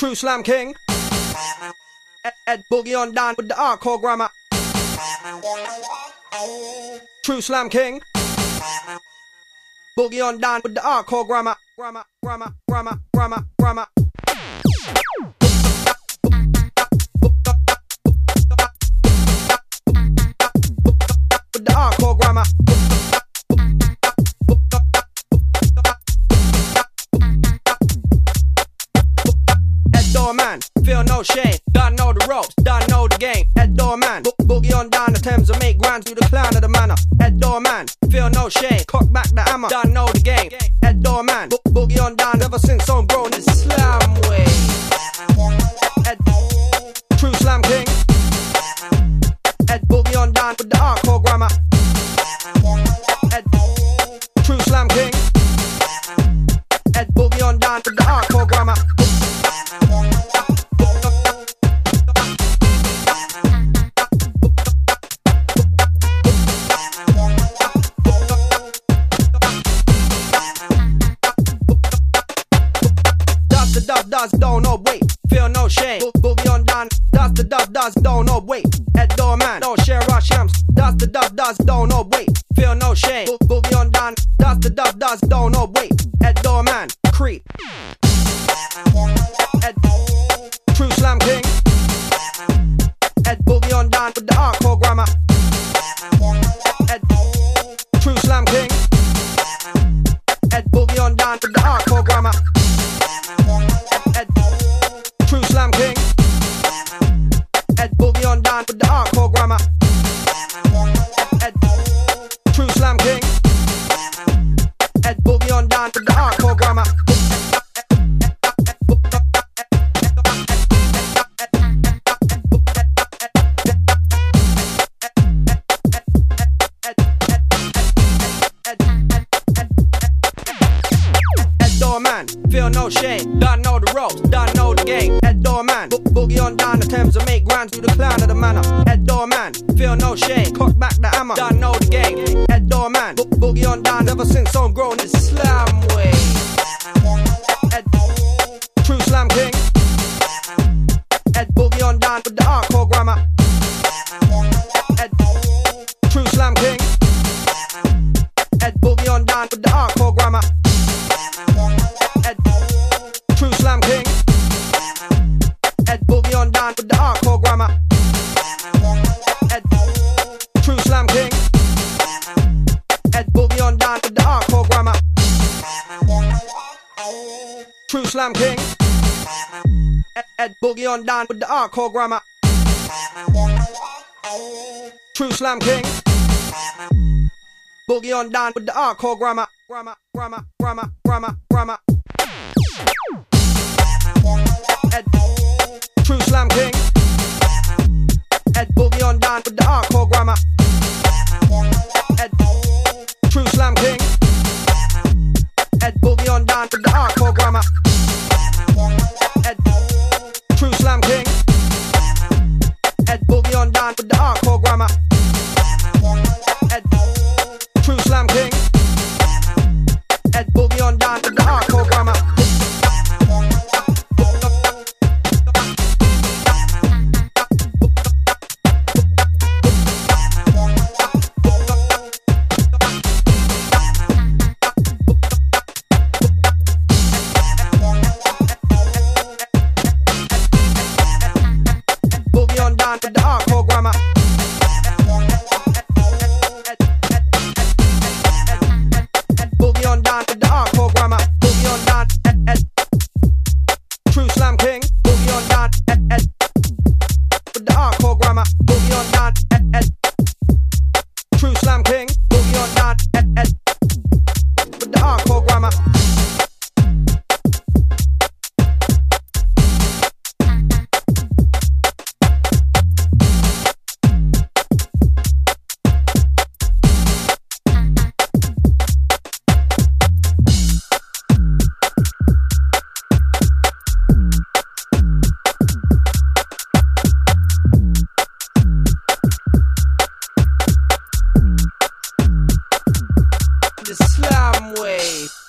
True Slam King. Ed Boogie on down with the hardcore grammar. True Slam King. Boogie on down with the hardcore grammar. Grammar. With the hardcore grammar. Man, feel no shame, done know the ropes, done know the game. Ed Doorman, boogie on down the Thames and make grinds through the clown of the manor. Ed Doorman, feel no shame, cock back the hammer, done know the game. Ed Doorman, boogie on down ever since I'm grown this slam way. Ed, True Slam King. Ed Boogie on down with the hardcore grammar. Ed, True Slam King. Ed Boogie on down with the hardcore grammar. Does don't know wait, feel no shame. Boogie on down, does the dub does don't know wait. Ed Doorman, don't share our shams. Does the dub does don't know wait, feel no shame. Boogie on down, does the dub does don't know wait. Ed Doorman, creep. Ed, True Slam King. Ed Boogie on down with the hardcore grammar. Ed, True Slam King. Ed Boogie on down with the hardcore grammar. Ed, True Slam King. Ed Boogie on down with the hardcore grammar. Ed, True Slam King. Ed Boogie on down with the hardcore grammar. Man, feel no shame, done know the ropes, done know the game. Ed Doorman, boogie on down the Thames and make grinds through the clown of the manor. Ed Doorman, feel no shame, cock back the hammer, done know the game. Ed Doorman, boogie on down ever since I'm grown this slam way. Ed, True Slam King. Ed Boogie on down with the hardcore grammar. Ed, True Slam King. Ed Boogie on down with the hardcore grammar. Ed, True Slam King. Ed Boogie on down with the hardcore grammar. Ed, True Slam King. Ed Boogie on down with the hardcore grammar. True Slam King. Ed Boogie on down with the hardcore grammar. True Slam King. Boogie on down with the hardcore grammar. Ed, True Slam King. Ed Boogie on down with the hardcore grammar. Ed, True Slam King. Ed Boogie on down with the hardcore grammar. Ed, True Slam King. Ed Boogie on down with the hardcore grammar. Ed, True Slam King. Ed Boogie on down with the hardcore grammar. Boogie on down with the hardcore grammar. Boogie on down with the hardcore grammar. Boogie on down, True Slam King. Boogie on down, with the hardcore grammar. Boogie on down, True Slam King. Boogie on down, with the hardcore grammar. The slam way.